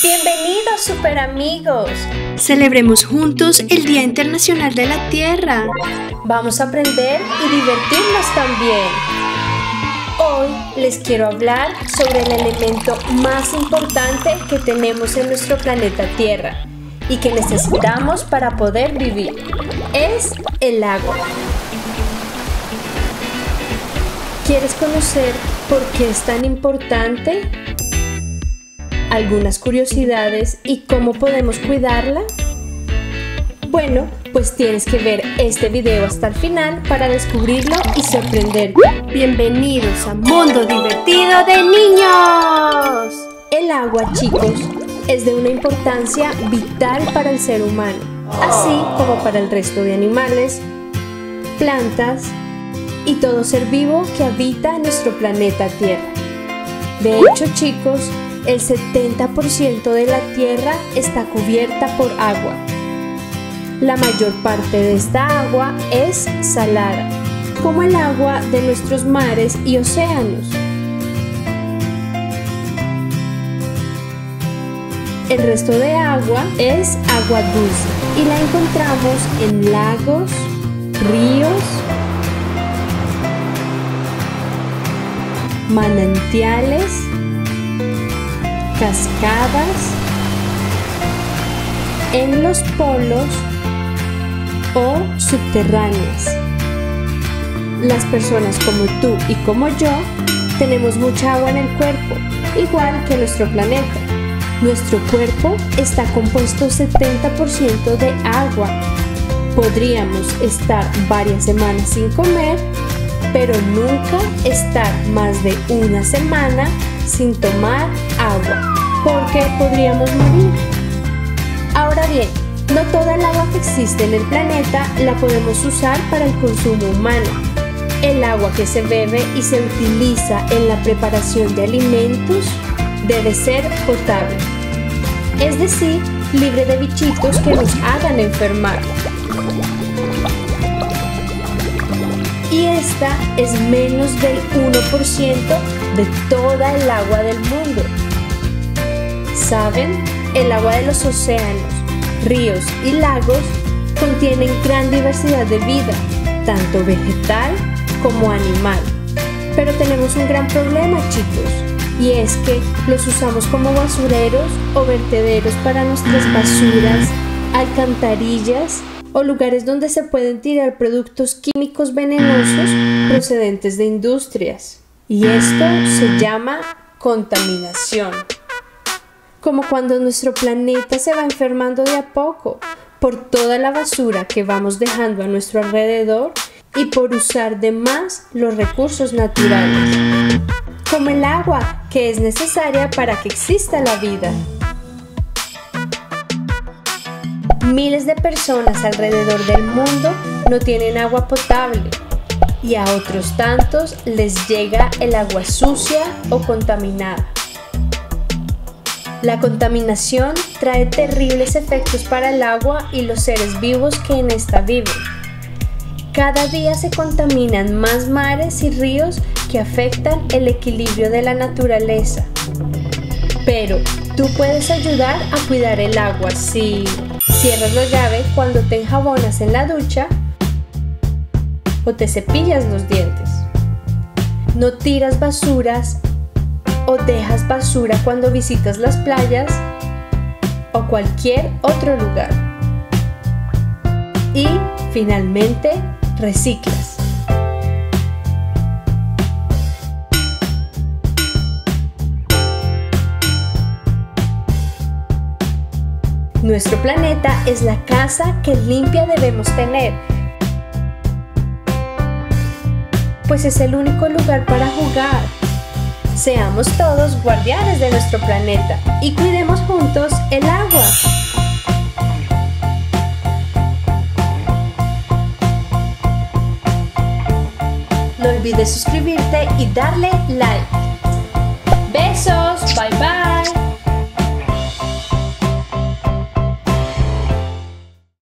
Bienvenidos, super amigos. Celebremos juntos el Día Internacional de la Tierra. Vamos a aprender y divertirnos también. Hoy les quiero hablar sobre el elemento más importante que tenemos en nuestro planeta Tierra y que necesitamos para poder vivir. Es el agua. ¿Quieres conocer por qué es tan importante? ¿Algunas curiosidades y cómo podemos cuidarla? Bueno, pues tienes que ver este video hasta el final para descubrirlo y sorprenderte. Bienvenidos a Mundo Divertido de Niños. El agua, chicos, es de una importancia vital para el ser humano, así como para el resto de animales, plantas y todo ser vivo que habita nuestro planeta Tierra. De hecho, chicos, el 70% de la Tierra está cubierta por agua. La mayor parte de esta agua es salada, como el agua de nuestros mares y océanos. El resto de agua es agua dulce y la encontramos en lagos, ríos, manantiales, cascadas, en los polos o subterráneas. Las personas como tú y como yo tenemos mucha agua en el cuerpo, igual que nuestro planeta. Nuestro cuerpo está compuesto 70% de agua. Podríamos estar varias semanas sin comer, pero nunca estar más de una semana sin tomar agua, porque podríamos morir. Ahora bien, no toda el agua que existe en el planeta la podemos usar para el consumo humano. El agua que se bebe y se utiliza en la preparación de alimentos debe ser potable, es decir, libre de bichitos que nos hagan enfermar. Y esta es menos del 1% de toda el agua del mundo. ¿Saben? El agua de los océanos, ríos y lagos contienen gran diversidad de vida, tanto vegetal como animal. Pero tenemos un gran problema, chicos, y es que los usamos como basureros o vertederos para nuestras basuras, alcantarillas o lugares donde se pueden tirar productos químicos venenosos procedentes de industrias. Y esto se llama contaminación. Como cuando nuestro planeta se va enfermando de a poco por toda la basura que vamos dejando a nuestro alrededor y por usar de más los recursos naturales, como el agua, que es necesaria para que exista la vida. Miles de personas alrededor del mundo no tienen agua potable y a otros tantos les llega el agua sucia o contaminada. La contaminación trae terribles efectos para el agua y los seres vivos que en esta viven. Cada día se contaminan más mares y ríos que afectan el equilibrio de la naturaleza. Pero tú puedes ayudar a cuidar el agua si cierras la llave cuando te enjabonas en la ducha o te cepillas los dientes. No tiras basuras o dejas basura cuando visitas las playas o cualquier otro lugar. Y finalmente, reciclas. Nuestro planeta es la casa que limpia debemos tener, pues es el único lugar para jugar. Seamos todos guardianes de nuestro planeta y cuidemos juntos el agua. No olvides suscribirte y darle like. Besos, bye bye.